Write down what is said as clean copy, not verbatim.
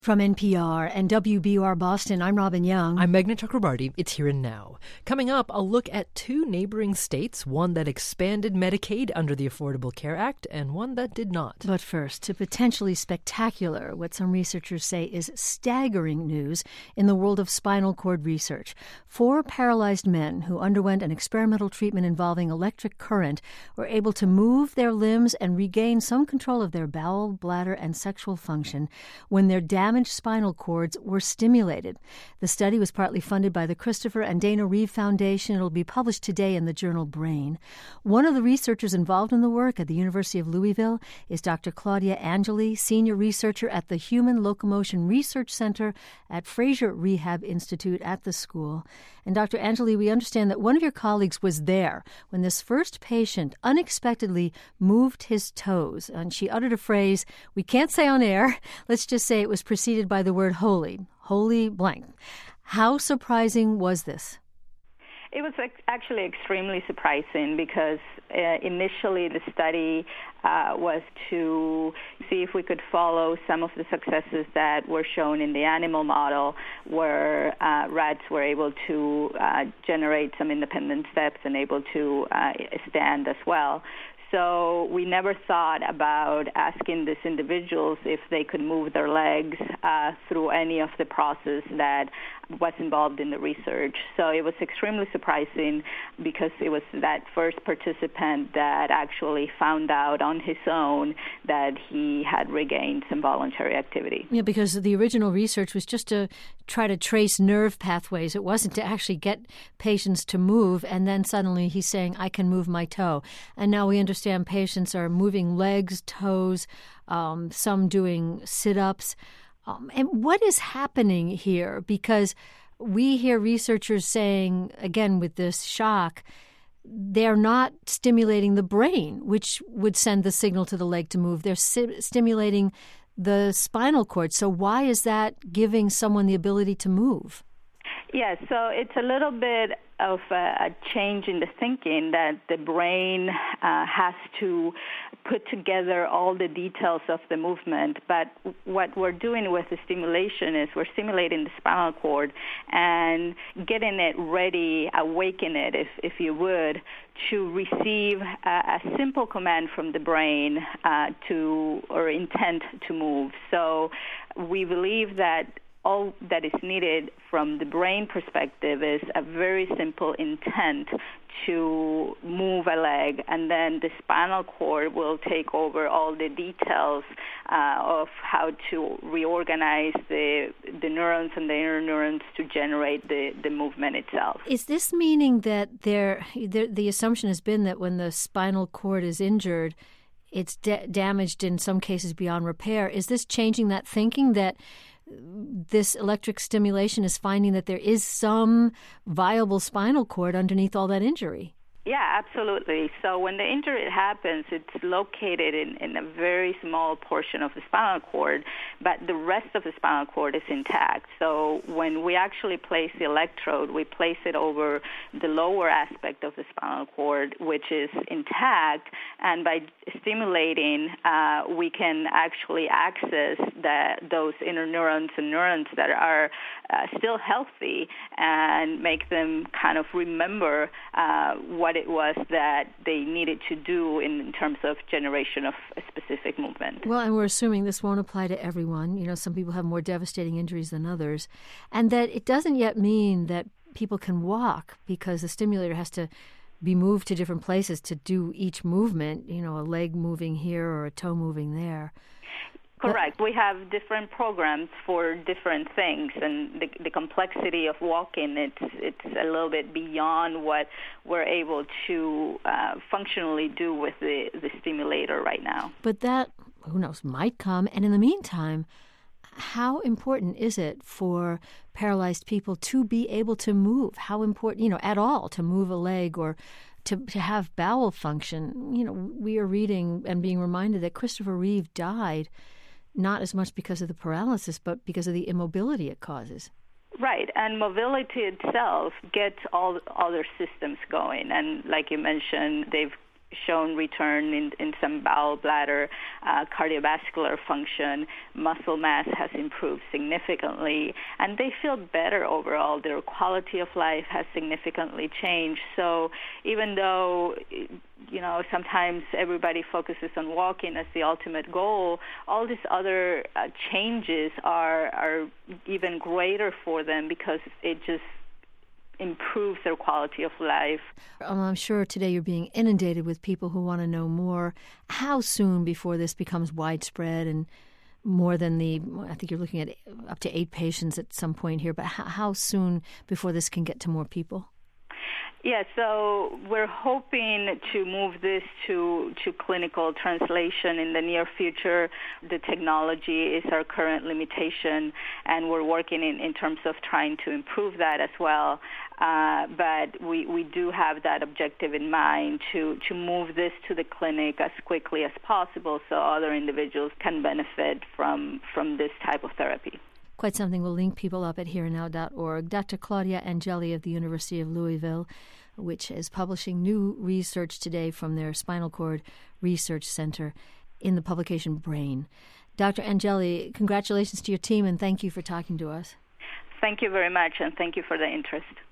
From NPR and WBUR Boston, I'm Robin Young. I'm Meghna Chakrabarti. It's Here and Now. Coming up, I'll look at two neighboring states, one that expanded Medicaid under the Affordable Care Act and one that did not. But first, to potentially spectacular, what some researchers say is staggering news in the world of spinal cord research. 4 paralyzed men who underwent an experimental treatment involving electric current were able to move their limbs and regain some control of their bowel, bladder, and sexual function when their damaged spinal cords were stimulated. The study was partly funded by the Christopher and Dana Reeve Foundation. It'll be published today in the journal Brain. One of the researchers involved in the work at the University of Louisville is Dr. Claudia Angeli, senior researcher at the Human Locomotion Research Center at Fraser Rehab Institute at the school. And Dr. Angeli, we understand that one of your colleagues was there when this first patient unexpectedly moved his toes. And she uttered a phrase we can't say on air. Let's just say it was preceded by the word holy blank. How surprising was this? It was actually extremely surprising because initially the study was to see if we could follow some of the successes that were shown in the animal model where rats were able to generate some independent steps and able to stand as well. So we never thought about asking these individuals if they could move their legs through any of the process that was involved in the research. So it was extremely surprising because it was that first participant that actually found out on his own that he had regained some voluntary activity. Yeah, because the original research was just to try to trace nerve pathways. It wasn't to actually get patients to move, and then suddenly he's saying, I can move my toe. And now we understand patients are moving legs, toes, some doing sit-ups. And what is happening here? Because we hear researchers saying, again, with this shock, they're not stimulating the brain, which would send the signal to the leg to move. They're stimulating the spinal cord. So why is that giving someone the ability to move? Yes, so it's a little bit of a change in the thinking that the brain has to put together all the details of the movement. But what we're doing with the stimulation is we're stimulating the spinal cord and getting it ready, awaken it, if you would, to receive a simple command from the brain or intent to move. So we believe that all that is needed from the brain perspective is a very simple intent to move a leg, and then the spinal cord will take over all the details of how to reorganize the neurons and the inner neurons to generate the movement itself. Is this meaning that the assumption has been that when the spinal cord is injured, it's damaged in some cases beyond repair? Is this changing that thinking that this electric stimulation is finding that there is some viable spinal cord underneath all that injury? Yeah, absolutely. So when the injury happens, it's located in a very small portion of the spinal cord, but the rest of the spinal cord is intact. So when we actually place the electrode, we place it over the lower aspect of the spinal cord, which is intact, and by stimulating, we can actually access those inner neurons and neurons that are still healthy and make them kind of remember what it was that they needed to do in terms of generation of a specific movement. Well, and we're assuming this won't apply to everyone. You know, some people have more devastating injuries than others. And that it doesn't yet mean that people can walk because the stimulator has to be moved to different places to do each movement, you know, a leg moving here or a toe moving there. Correct. We have different programs for different things, and the complexity of walking, it's a little bit beyond what we're able to functionally do with the stimulator right now. But that, who knows, might come. And in the meantime, how important is it for paralyzed people to be able to move? How important, you know, at all, to move a leg or to have bowel function? You know, we are reading and being reminded that Christopher Reeve died not as much because of the paralysis, but because of the immobility it causes. Right, and mobility itself gets all other systems going. And like you mentioned, they've shown return in some bowel, bladder, cardiovascular function. Muscle mass has improved significantly, and they feel better overall. Their quality of life has significantly changed. So even though, sometimes everybody focuses on walking as the ultimate goal, all these other changes are even greater for them because it just improves their quality of life. I'm sure today you're being inundated with people who want to know more. How soon before this becomes widespread and more than I think you're looking at up to 8 patients at some point here, but how soon before this can get to more people? Yeah, so we're hoping to move this to clinical translation in the near future. The technology is our current limitation, and we're working in terms of trying to improve that as well. But we do have that objective in mind to move this to the clinic as quickly as possible so other individuals can benefit from this type of therapy. Quite something. We'll link people up at herenow.org. Dr. Claudia Angeli of the University of Louisville, which is publishing new research today from their Spinal Cord Research Center in the publication Brain. Dr. Angeli, congratulations to your team, and thank you for talking to us. Thank you very much, and thank you for the interest.